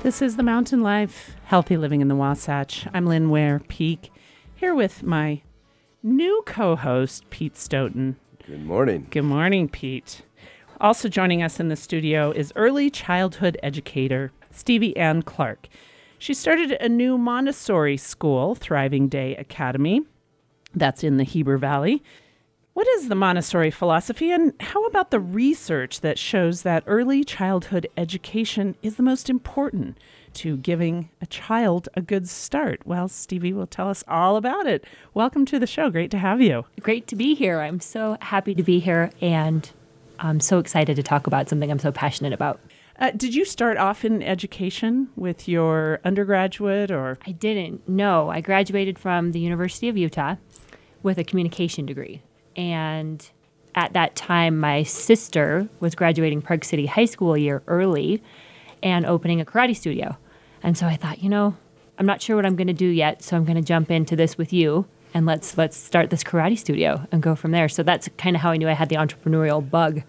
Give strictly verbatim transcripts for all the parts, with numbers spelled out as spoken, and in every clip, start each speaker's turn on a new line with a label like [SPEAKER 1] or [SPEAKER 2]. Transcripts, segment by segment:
[SPEAKER 1] This is the Mountain Life, Healthy Living in the Wasatch. I'm Lynn Ware Peak, here with my new co-host, Pete Stoughton.
[SPEAKER 2] Good morning.
[SPEAKER 1] Good morning, Pete. Also joining us in the studio is early childhood educator, Stevie Ann Clark. She started a new Montessori school, Thriving Day Academy. That's in the Heber Valley. What is the Montessori philosophy, and how about the research that shows that early childhood education is the most important to giving a child a good start? Well, Stevie will tell us all about it. Welcome to the show. Great to have you.
[SPEAKER 3] Great to be here. I'm so happy to be here, and I'm so excited to talk about something I'm so passionate about.
[SPEAKER 1] Uh, did you start off in education with your undergraduate or?
[SPEAKER 3] I didn't. No, I graduated from the University of Utah with a communication degree. And at that time, my sister was graduating Park City High School a year early and opening a karate studio. And so I thought, you know, I'm not sure what I'm going to do yet, so I'm going to jump into this with you, and let's let's start this karate studio and go from there. So that's kind of how I knew I had the entrepreneurial bug.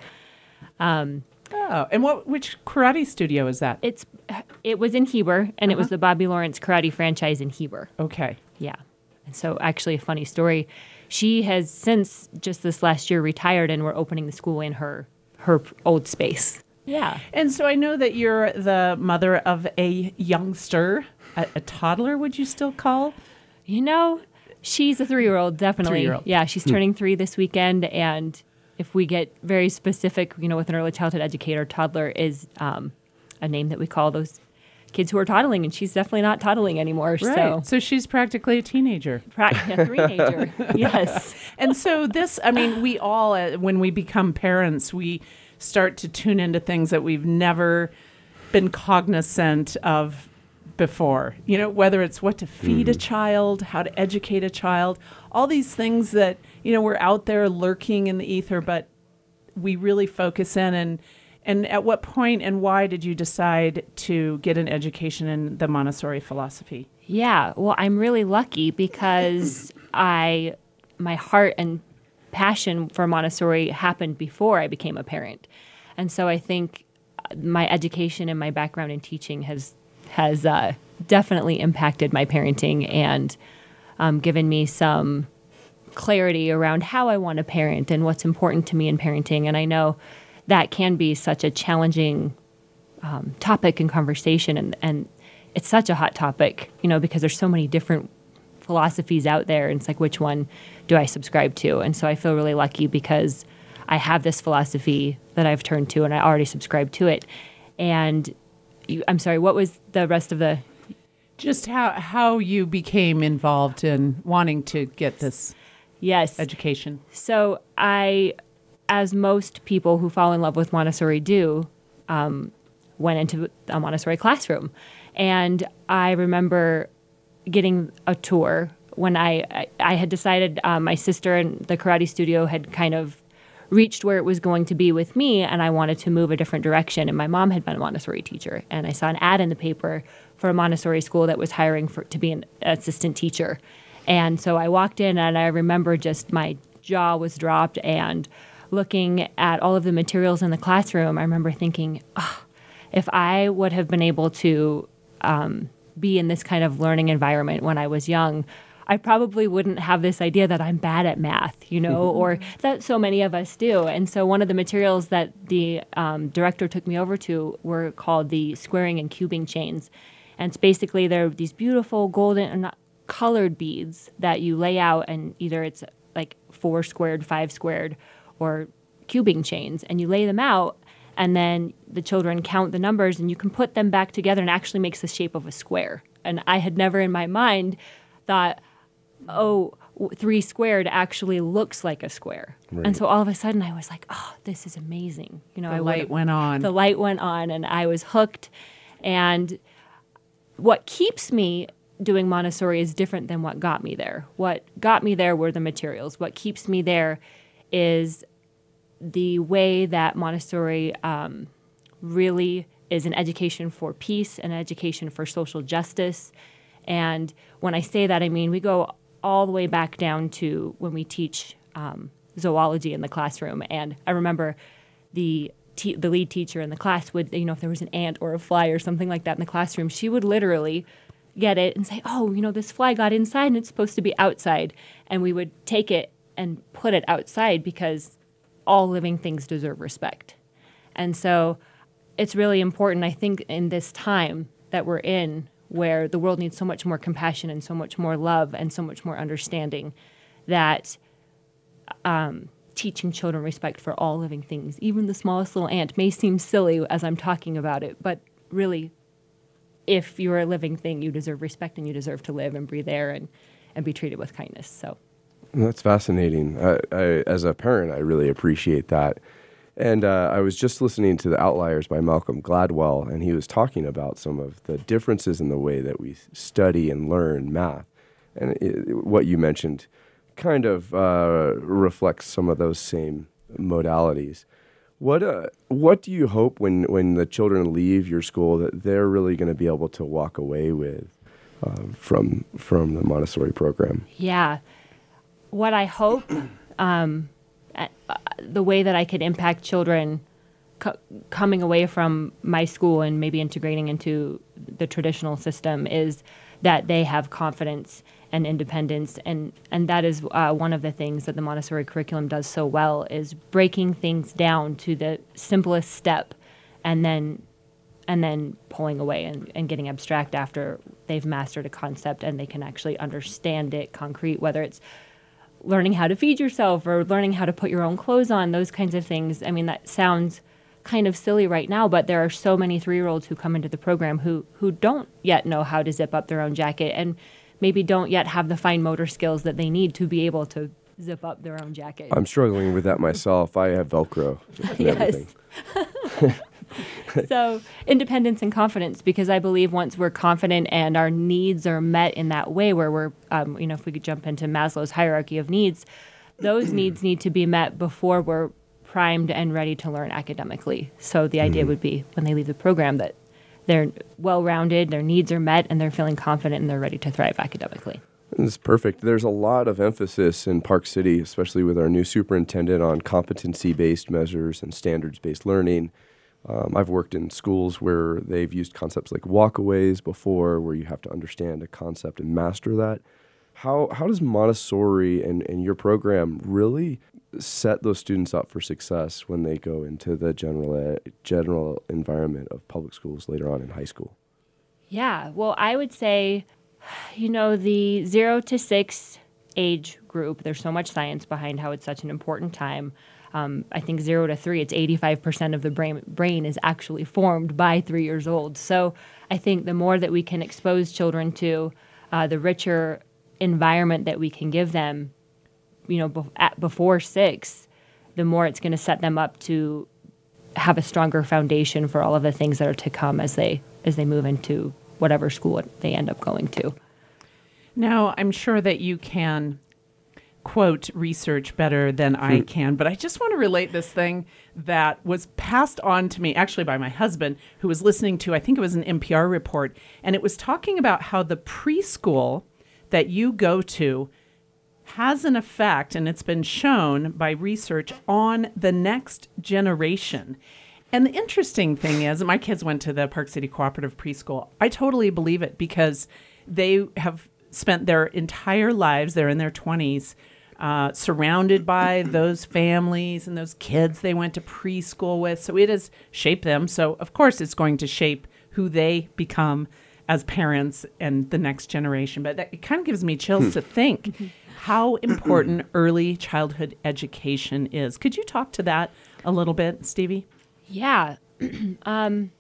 [SPEAKER 3] Um,
[SPEAKER 1] oh, and what? Which karate studio is that?
[SPEAKER 3] It's it was in Heber, and
[SPEAKER 1] Uh-huh.
[SPEAKER 3] it was the Bobby Lawrence Karate franchise in Heber.
[SPEAKER 1] Okay.
[SPEAKER 3] Yeah. And so actually a funny story. She has since just this last year retired, and we're opening the school in her her old space. Yeah.
[SPEAKER 1] And so I know that you're the mother of a youngster, a, a toddler, would you still call?
[SPEAKER 3] You know, she's a three-year-old, definitely.
[SPEAKER 1] Three-year-old.
[SPEAKER 3] Yeah, she's turning three this weekend, and if we get very specific, you know, with an early childhood educator, toddler is um, a name that we call those kids who are toddling, and she's definitely not toddling anymore.
[SPEAKER 1] Right.
[SPEAKER 3] So,
[SPEAKER 1] so she's practically a teenager.
[SPEAKER 3] pra- a three-nager, yes.
[SPEAKER 1] And so this, I mean, we all, uh, when we become parents, we start to tune into things that we've never been cognizant of before. You know, whether it's what to feed mm-hmm. a child, how to educate a child, all these things that, you know, we're out there lurking in the ether, but we really focus in. And And at what point and why did you decide to get an education in the Montessori philosophy?
[SPEAKER 3] Yeah, well, I'm really lucky because I, my heart and passion for Montessori happened before I became a parent. And so I think my education and my background in teaching has has uh, definitely impacted my parenting and um, given me some clarity around how I want to parent and what's important to me in parenting. And I know that can be such a challenging um, topic and conversation, and, and it's such a hot topic, you know, because there's so many different philosophies out there, and it's like, which one do I subscribe to? And so I feel really lucky because I have this philosophy that I've turned to, and I already subscribe to it. And you, I'm sorry, what was the rest of the...
[SPEAKER 1] Just how, how you became involved in wanting to get this
[SPEAKER 3] yes.
[SPEAKER 1] education.
[SPEAKER 3] So I... as most people who fall in love with Montessori do, um, went into a Montessori classroom. And I remember getting a tour when I, I, I had decided um, my sister and the karate studio had kind of reached where it was going to be with me, and I wanted to move a different direction. And my mom had been a Montessori teacher, and I saw an ad in the paper for a Montessori school that was hiring for to be an assistant teacher. And so I walked in, and I remember just my jaw was dropped, and looking at all of the materials in the classroom, I remember thinking, oh, if I would have been able to um, be in this kind of learning environment when I was young, I probably wouldn't have this idea that I'm bad at math, you know, or that so many of us do. And so one of the materials that the um, director took me over to were called the squaring and cubing chains. And it's basically they're these beautiful golden uh, colored beads that you lay out, and either it's like four squared, five squared, or cubing chains, and you lay them out, and then the children count the numbers, and you can put them back together, and it actually makes the shape of a square. And I had never in my mind thought, oh, three squared actually looks like a square. Right. And so all of a sudden I was like, oh, this is amazing. You know,
[SPEAKER 1] the
[SPEAKER 3] I
[SPEAKER 1] light went on.
[SPEAKER 3] The light went on, and I was hooked. And what keeps me doing Montessori is different than what got me there. What got me there were the materials. What keeps me there is the way that Montessori um, really is an education for peace, an education for social justice. And when I say that, I mean we go all the way back down to when we teach um, zoology in the classroom. And I remember the te- the lead teacher in the class would, you know, if there was an ant or a fly or something like that in the classroom, she would literally get it and say, oh, you know, this fly got inside and it's supposed to be outside. And we would take it and put it outside because all living things deserve respect. And so it's really important, I think, in this time that we're in, where the world needs so much more compassion and so much more love and so much more understanding, that um, teaching children respect for all living things, even the smallest little ant, may seem silly as I'm talking about it, but really, if you're a living thing, you deserve respect and you deserve to live and breathe air and, and be treated with kindness. So
[SPEAKER 2] that's fascinating. I, I, as a parent, I really appreciate that. And uh, I was just listening to The Outliers by Malcolm Gladwell, and he was talking about some of the differences in the way that we study and learn math. And it, what you mentioned kind of uh, reflects some of those same modalities. What uh, what do you hope when, when the children leave your school that they're really going to be able to walk away with uh, from from the Montessori program?
[SPEAKER 3] Yeah. What I hope... Um, Uh, the way that I could impact children co- coming away from my school and maybe integrating into the traditional system is that they have confidence and independence. And, and that is uh, one of the things that the Montessori curriculum does so well, is breaking things down to the simplest step and then and then pulling away and, and getting abstract after they've mastered a concept and they can actually understand it concrete, whether it's learning how to feed yourself or learning how to put your own clothes on, those kinds of things. I mean, that sounds kind of silly right now, but there are so many three-year-olds who come into the program who who don't yet know how to zip up their own jacket and maybe don't yet have the fine motor skills that they need to be able to zip up their own jacket.
[SPEAKER 2] I'm struggling with that myself. I have Velcro and
[SPEAKER 3] yes.
[SPEAKER 2] everything.
[SPEAKER 3] So independence and confidence, because I believe once we're confident and our needs are met in that way, where we're, um, you know, if we could jump into Maslow's hierarchy of needs, those needs need to be met before we're primed and ready to learn academically. So the idea
[SPEAKER 2] Mm-hmm.
[SPEAKER 3] would be when they leave the program that they're well-rounded, their needs are met, and they're feeling confident and they're ready to thrive academically.
[SPEAKER 2] It's perfect. There's a lot of emphasis in Park City, especially with our new superintendent, on competency-based measures and standards-based learning. Um, I've worked in schools where they've used concepts like walkaways before, where you have to understand a concept and master that. How how does Montessori and, and your program really set those students up for success when they go into the general ed, general environment of public schools later on in high school?
[SPEAKER 3] Yeah, well, I would say, you know, the zero to six age group, there's so much science behind how it's such an important time. Um, I think zero to three, it's eighty-five percent of the brain, brain is actually formed by three years old. So I think the more that we can expose children to uh, the richer environment that we can give them, you know, be- at, before six, the more it's going to set them up to have a stronger foundation for all of the things that are to come as they as they move into whatever school they end up going to.
[SPEAKER 1] Now, I'm sure that you can quote research better than I can, but I just want to relate this thing that was passed on to me actually by my husband, who was listening to, I think it was an N P R report, and it was talking about how the preschool that you go to has an effect, and it's been shown by research, on the next generation. And the interesting thing is, my kids went to the Park City Cooperative Preschool. I totally believe it, because they have spent their entire lives, they're in their twenties, uh, surrounded by those families and those kids they went to preschool with. So it has shaped them. So, of course, it's going to shape who they become as parents and the next generation. But that, it kind of gives me chills to think how important early childhood education is. Could you talk to that a little bit, Stevie?
[SPEAKER 3] Yeah. um,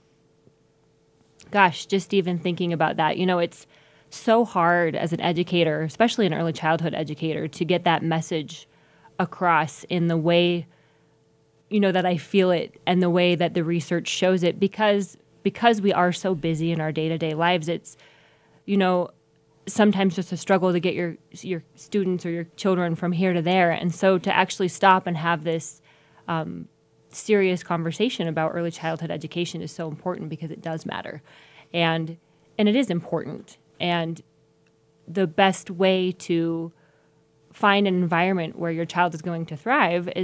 [SPEAKER 3] gosh, just even thinking about that, you know, it's so hard as an educator, especially an early childhood educator, to get that message across in the way, you know, that I feel it and the way that the research shows it, because because we are so busy in our day-to-day lives. It's, you know, sometimes just a struggle to get your your students or your children from here to there. And so to actually stop and have this um, serious conversation about early childhood education is so important, because it does matter. And and it is important. And the best way to find an environment where your child is going to thrive is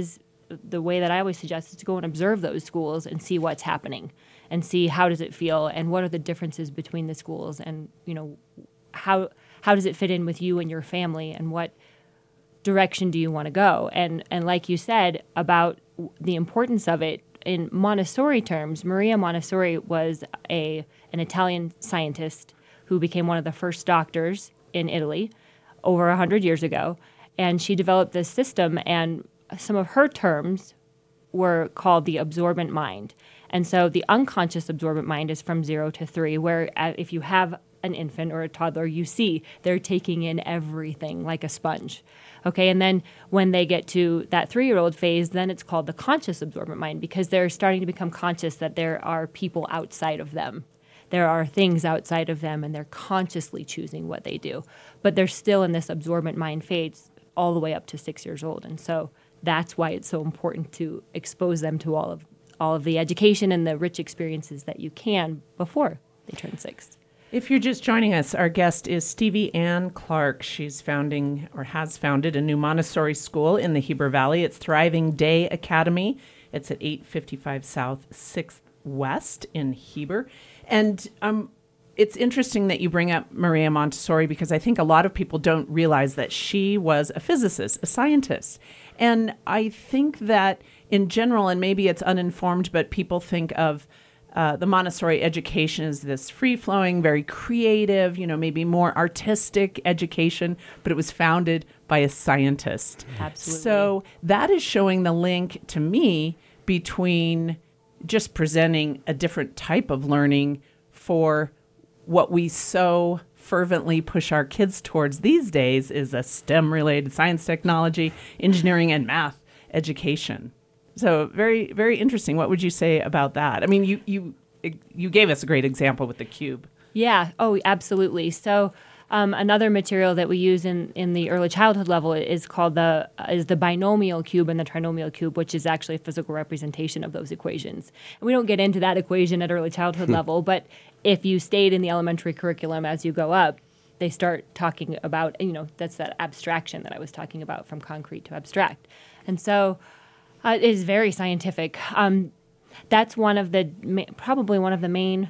[SPEAKER 3] the way that I always suggest is to go and observe those schools and see what's happening and see how does it feel and what are the differences between the schools and, you know, how how does it fit in with you and your family and what direction do you want to go? And and like you said about the importance of it in Montessori terms, Maria Montessori was a an Italian scientist who became one of the first doctors in Italy over one hundred years ago. And she developed this system, and some of her terms were called the absorbent mind. And so the unconscious absorbent mind is from zero to three, where uh, if you have an infant or a toddler, you see they're taking in everything like a sponge. Okay, and then when they get to that three-year-old phase, then it's called the conscious absorbent mind because they're starting to become conscious that there are people outside of them. There are things outside of them, and they're consciously choosing what they do. But they're still in this absorbent mind phase all the way up to six years old. And so that's why it's so important to expose them to all of all of the education and the rich experiences that you can before they turn six.
[SPEAKER 1] If you're just joining us, our guest is Stevie Ann Clark. She's founding or has founded a new Montessori school in the Heber Valley. It's Thriving Day Academy. It's at eight fifty-five South sixth West in Heber. And um, it's interesting that you bring up Maria Montessori because I think a lot of people don't realize that she was a physicist, a scientist. And I think that in general, and maybe it's uninformed, but people think of uh, the Montessori education as this free-flowing, very creative, you know, maybe more artistic education, but it was founded by a scientist.
[SPEAKER 3] Absolutely.
[SPEAKER 1] So that is showing the link to me between just presenting a different type of learning for what we so fervently push our kids towards these days is a STEM-related science, technology, engineering, and math education. So very, very interesting. What would you say about that? I mean, you you you gave us a great example with the cube.
[SPEAKER 3] Yeah. Oh, absolutely. So um, another material that we use in, in the early childhood level is called the is the binomial cube and the trinomial cube, which is actually a physical representation of those equations. And we don't get into that equation at early childhood level, but if you stayed in the elementary curriculum as you go up, they start talking about, you know, that's that abstraction that I was talking about from concrete to abstract. And so uh, it is very scientific. Um, that's one of the, ma- probably one of the main,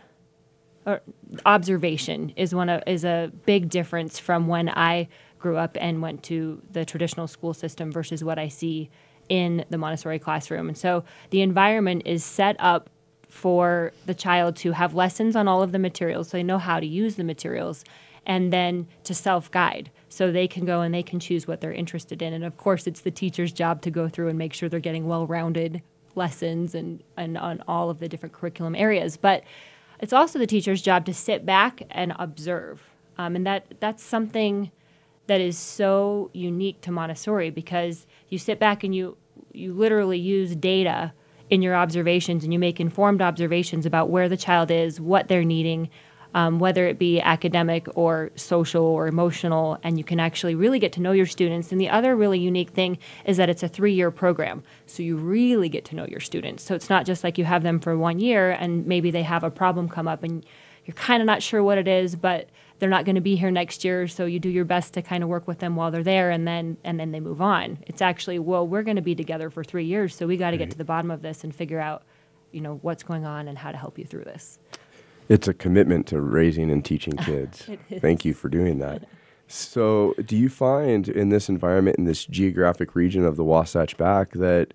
[SPEAKER 3] or observation is one of, is a big difference from when I grew up and went to the traditional school system versus what I see in the Montessori classroom. And so the environment is set up for the child to have lessons on all of the materials so they know how to use the materials, and then to self-guide so they can go and they can choose what they're interested in. And of course, it's the teacher's job to go through and make sure they're getting well-rounded lessons and, and on all of the different curriculum areas. But it's also the teacher's job to sit back and observe. Um, and that that's something that is so unique to Montessori because you sit back and you you literally use data in your observations and you make informed observations about where the child is, what they're needing, um, whether it be academic or social or emotional, and you can actually really get to know your students. And the other really unique thing is that it's a three-year program, so you really get to know your students. So it's not just like you have them for one year and maybe they have a problem come up and you're kind of not sure what it is, but they're not going to be here next year, so you do your best to kind of work with them while they're there, and then and then they move on. It's actually, well, we're going to be together for three years, so we got to get to the bottom of this and figure out, you know, what's going on and how to help you through this.
[SPEAKER 2] It's a commitment to raising and teaching kids. Thank you for doing that. So do you find in this environment, in this geographic region of the Wasatch Back, that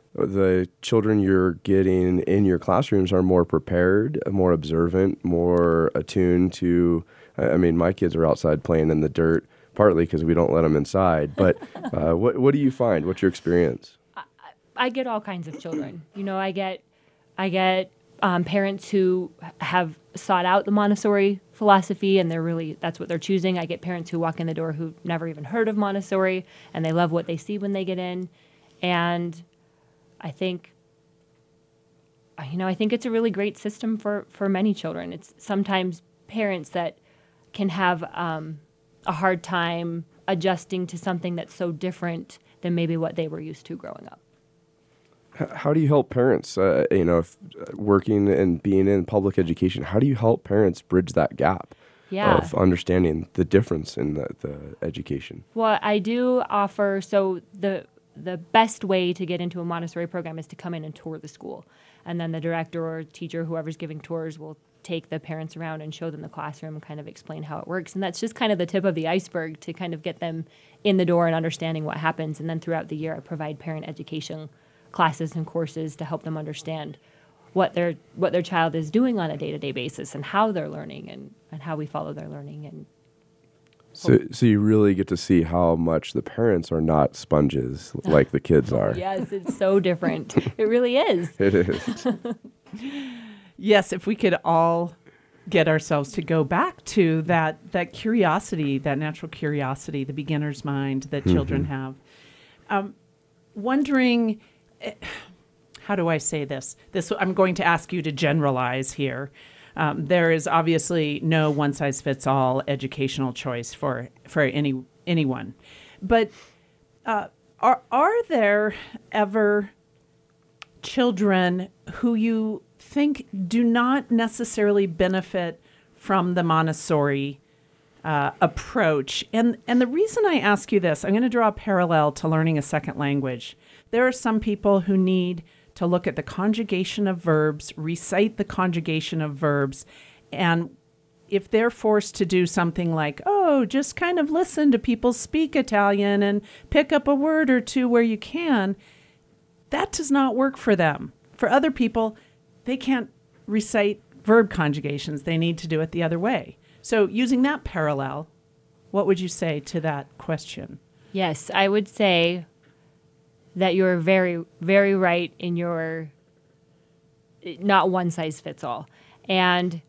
[SPEAKER 2] the children you're getting in your classrooms are more prepared, more observant, more attuned to, I mean, my kids are outside playing in the dirt, partly because we don't let them inside. But uh, what what do you find? What's your experience?
[SPEAKER 3] I, I get all kinds of children. You know, I get I get um, parents who have sought out the Montessori philosophy, and they're really, that's what they're choosing. I get parents who walk in the door who've never even heard of Montessori, and they love what they see when they get in. And I think, you know, I think it's a really great system for, for many children. It's sometimes parents that can have um, a hard time adjusting to something that's so different than maybe what they were used to growing up.
[SPEAKER 2] How do you help parents, uh, you know, if, uh, working and being in public education, how do you help parents bridge that gap
[SPEAKER 3] yeah.
[SPEAKER 2] of understanding the difference in the, the education?
[SPEAKER 3] Well, I do offer, so the the best way to get into a Montessori program is to come in and tour the school. And then the director or teacher, whoever's giving tours, will take the parents around and show them the classroom and kind of explain how it works. And that's just kind of the tip of the iceberg to kind of get them in the door and understanding what happens. And then throughout the year, I provide parent education classes and courses to help them understand what their what their child is doing on a day-to-day basis and how they're learning and, and how we follow their learning. And
[SPEAKER 2] so, so you really get to see how much the parents are not sponges like the kids are.
[SPEAKER 3] Yes, it's so different. It really is.
[SPEAKER 2] It is.
[SPEAKER 1] Yes, if we could all get ourselves to go back to that that curiosity, that natural curiosity, the beginner's mind that mm-hmm. children have. Um, wondering, how do I say this? This I'm going to ask you to generalize here. Um, there is obviously no one-size-fits-all educational choice for for any anyone, but uh, are are there ever children who you think do not necessarily benefit from the Montessori uh, approach? And and the reason I ask you this, I'm going to draw a parallel to learning a second language. There are some people who need to look at the conjugation of verbs, recite the conjugation of verbs, and if they're forced to do something like, oh, just kind of listen to people speak Italian and pick up a word or two where you can, that does not work for them. For other people, they can't recite verb conjugations. They need to do it the other way. So using that parallel, what would you say to that question?
[SPEAKER 3] Yes, I would say that you're very, very right in your not one size fits all. And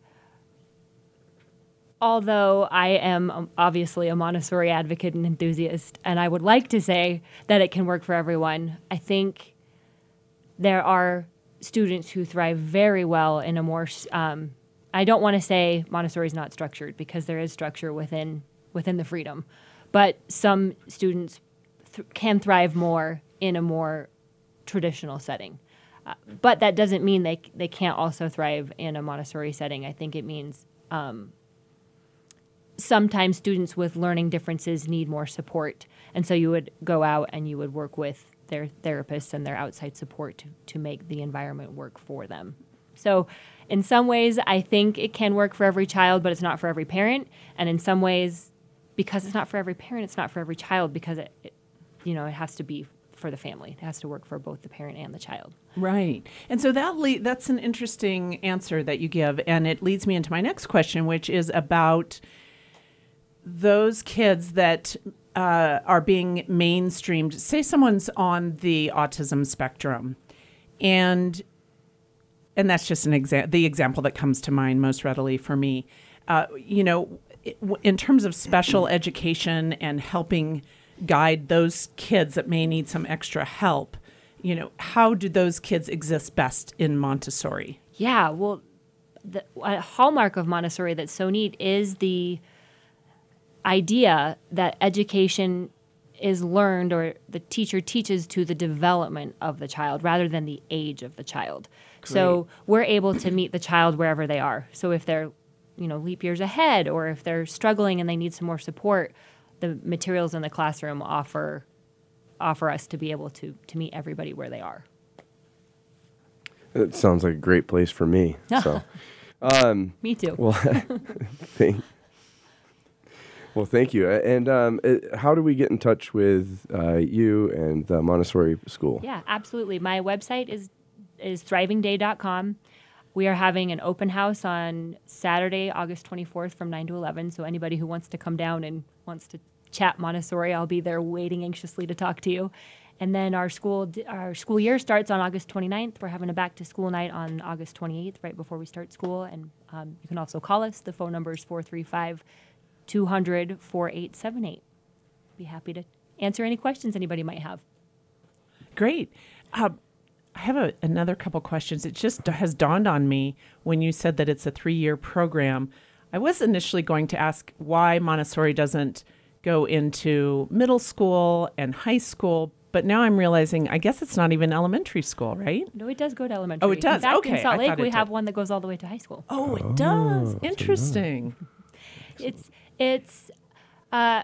[SPEAKER 3] although I am obviously a Montessori advocate and enthusiast, and I would like to say that it can work for everyone, I think there are students who thrive very well in a more, um, I don't want to say Montessori is not structured, because there is structure within within the freedom, but some students th- can thrive more in a more traditional setting. Uh, but that doesn't mean they they can't also thrive in a Montessori setting. I think it means um, sometimes students with learning differences need more support, and so you would go out and you would work with their therapists and their outside support to, to make the environment work for them. So in some ways, I think it can work for every child, but it's not for every parent. And in some ways, because it's not for every parent, it's not for every child, because it, it you know, it has to be for the family. It has to work for both the parent and the child.
[SPEAKER 1] Right. And so that le- that's an interesting answer that you give. And it leads me into my next question, which is about those kids that uh, are being mainstreamed. Say someone's on the autism spectrum, and and that's just an exa- the example that comes to mind most readily for me. Uh, you know, in terms of special education and helping guide those kids that may need some extra help, you know, how do those kids exist best in Montessori?
[SPEAKER 3] Yeah, well, the a hallmark of Montessori that's so neat is the idea that education is learned, or the teacher teaches to the development of the child rather than the age of the child. Great. So we're able to meet the child wherever they are. So if they're, you know, leap years ahead, or if they're struggling and they need some more support, the materials in the classroom offer offer us to be able to to meet everybody where they are.
[SPEAKER 2] It sounds like a great place for me. So, um,
[SPEAKER 3] me too.
[SPEAKER 2] Well, thank, well, thank you. And um, it, how do we get in touch with uh, you and the Montessori school?
[SPEAKER 3] Yeah, absolutely. My website is is thriving day dot com. We are having an open house on Saturday, August twenty-fourth from nine to eleven. So anybody who wants to come down and wants to chat Montessori, I'll be there waiting anxiously to talk to you. And then our school our school year starts on August twenty-ninth. We're having a back to school night on August twenty-eighth, right before we start school. And um, you can also call us. The phone number is four three five, two hundred, four eight seven eight. Be happy to answer any questions anybody might have.
[SPEAKER 1] Great. Uh, I have a, another couple questions. It just has dawned on me when you said that it's a three-year program. I was initially going to ask why Montessori doesn't go into middle school and high school, but now I'm realizing I guess it's not even elementary school, right?
[SPEAKER 3] No, it does go to elementary.
[SPEAKER 1] Oh, it does?
[SPEAKER 3] In fact,
[SPEAKER 1] Okay,
[SPEAKER 3] in Salt
[SPEAKER 1] I
[SPEAKER 3] Lake,
[SPEAKER 1] thought it
[SPEAKER 3] we have
[SPEAKER 1] did.
[SPEAKER 3] one that goes all the way to high school.
[SPEAKER 1] Oh, it does. Interesting.
[SPEAKER 3] It's it's uh,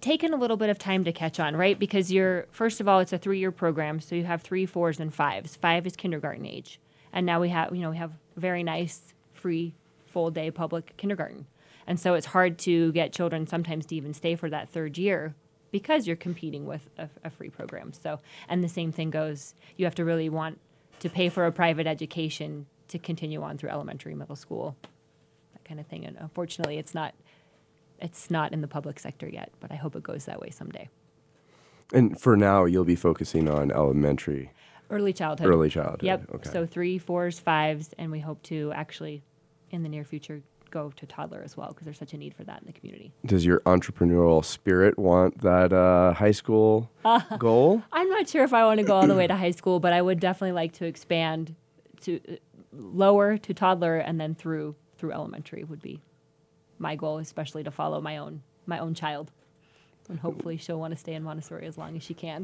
[SPEAKER 3] taken a little bit of time to catch on, right? Because you're, first of all, it's a three-year program, so you have three, fours, and fives. Five is kindergarten age. And now we have, you know, we have very nice, free, full-day public kindergarten. And so it's hard to get children sometimes to even stay for that third year because you're competing with a, a free program. So, and the same thing goes, you have to really want to pay for a private education to continue on through elementary, middle school, that kind of thing. And unfortunately, it's not it's not in the public sector yet, but I hope it goes that way someday.
[SPEAKER 2] And for now, you'll be focusing on elementary.
[SPEAKER 3] Early childhood.
[SPEAKER 2] Early childhood.
[SPEAKER 3] Yep.
[SPEAKER 2] Okay.
[SPEAKER 3] So three, fours, fives, and we hope to actually, in the near future, go to toddler as well, because there's such a need for that in the community.
[SPEAKER 2] Does your entrepreneurial spirit want that uh, high school uh, goal?
[SPEAKER 3] I'm not sure if I want to go all the way to high school, but I would definitely like to expand to uh, lower to toddler and then through through elementary would be my goal, especially to follow my own my own child. And hopefully she'll want to stay in Montessori as long as she can.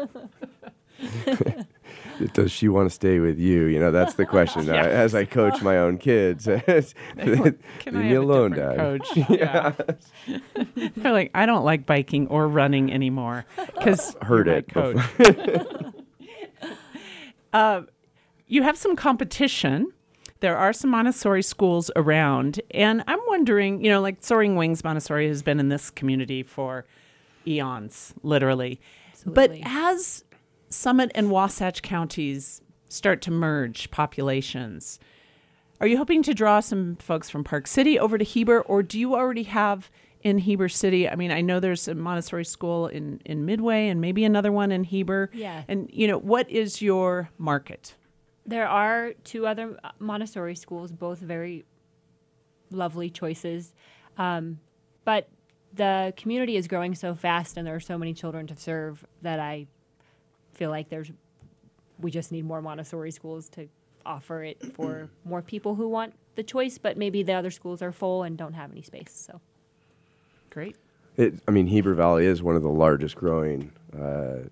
[SPEAKER 2] Does she want to stay with you? You know, that's the question.
[SPEAKER 1] Yeah.
[SPEAKER 2] I, as I coach my own kids, leave
[SPEAKER 1] Can I
[SPEAKER 2] me
[SPEAKER 1] have
[SPEAKER 2] alone,
[SPEAKER 1] a
[SPEAKER 2] Dad.
[SPEAKER 1] different coach? Yeah. They're like, I don't like biking or running anymore because
[SPEAKER 2] Heard
[SPEAKER 1] you're
[SPEAKER 2] it
[SPEAKER 1] my coach. uh, you have some competition. There are some Montessori schools around, and I'm wondering, you know, like Soaring Wings Montessori has been in this community for eons, literally.
[SPEAKER 3] Absolutely.
[SPEAKER 1] But as Summit and Wasatch counties start to merge populations, are you hoping to draw some folks from Park City over to Heber, or do you already have in Heber City? I mean, I know there's a Montessori school in, in Midway and maybe another one in Heber.
[SPEAKER 3] Yeah.
[SPEAKER 1] And, you know, what is your market?
[SPEAKER 3] There are two other Montessori schools, both very lovely choices. Um, but the community is growing so fast and there are so many children to serve that I feel like there's we just need more Montessori schools to offer it for more people who want the choice, but maybe the other schools are full and don't have any space. So
[SPEAKER 1] Great.
[SPEAKER 2] It, I mean, Heber Valley is one of the largest growing uh,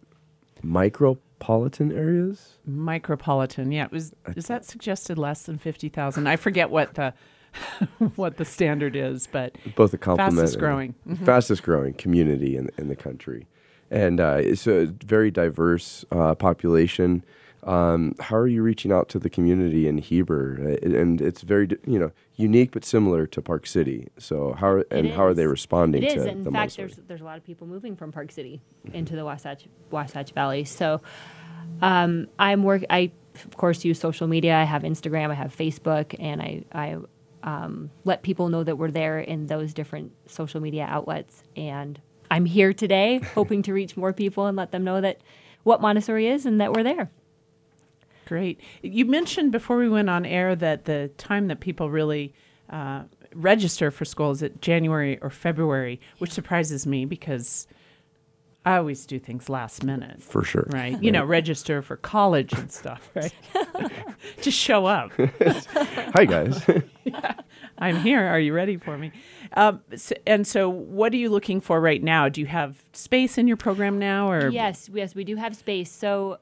[SPEAKER 2] micropolitan areas.
[SPEAKER 1] Micropolitan, yeah. It was is that suggested less than fifty thousand? I forget what the what the standard is, but
[SPEAKER 2] Both a compliment.
[SPEAKER 1] fastest
[SPEAKER 2] and-
[SPEAKER 1] growing. Mhm.
[SPEAKER 2] Fastest growing community in in the country, and uh, it's a very diverse uh, population. Um, how are you reaching out to the community in Heber? Uh, and it's very di- you know unique but similar to Park City. So how are, and
[SPEAKER 3] It
[SPEAKER 2] how are they
[SPEAKER 3] is.
[SPEAKER 2] responding
[SPEAKER 3] It
[SPEAKER 2] to
[SPEAKER 3] is.
[SPEAKER 2] the
[SPEAKER 3] In fact,
[SPEAKER 2] Montessori?
[SPEAKER 3] there's there's a lot of people moving from Park City into the Wasatch Wasatch Valley. So um, I'm work. I of course use social media. I have Instagram. I have Facebook, and I I um, let people know that we're there in those different social media outlets. And I'm here today, hoping to reach more people and let them know that what Montessori is and that we're there.
[SPEAKER 1] Great. You mentioned before we went on air that the time that people really uh, register for school is at January or February, which surprises me because I always do things last minute.
[SPEAKER 2] For sure.
[SPEAKER 1] Right. You know, register for college and stuff, right? Just show up.
[SPEAKER 2] Hi guys.
[SPEAKER 1] I'm here. Are you ready for me? Um, so, and so what are you looking for right now? Do you have space in your program now? Or
[SPEAKER 3] Yes, yes, we do have space. So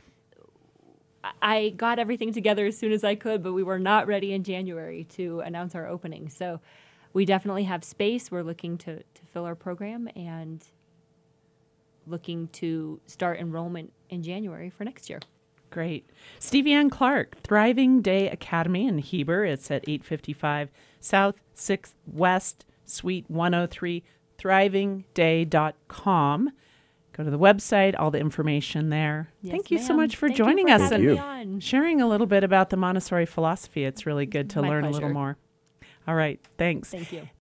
[SPEAKER 3] I got everything together as soon as I could, but we were not ready in January to announce our opening. So we definitely have space. We're looking to, to fill our program and looking to start enrollment in January for next year.
[SPEAKER 1] Great. Stevie Ann Clark, Thriving Day Academy in Heber. It's at eight fifty-five South sixth West, Suite one oh three, thriving day dot com. Go to the website, all the information there.
[SPEAKER 3] Yes,
[SPEAKER 1] Thank you so
[SPEAKER 3] ma'am.
[SPEAKER 1] much for
[SPEAKER 3] Thank you
[SPEAKER 1] joining
[SPEAKER 3] for
[SPEAKER 1] us
[SPEAKER 3] having
[SPEAKER 2] you.
[SPEAKER 3] me on.
[SPEAKER 1] sharing a little bit about the Montessori philosophy. It's really good to
[SPEAKER 3] My
[SPEAKER 1] learn a little
[SPEAKER 3] pleasure.
[SPEAKER 1] more. All right. Thanks.
[SPEAKER 3] Thank you.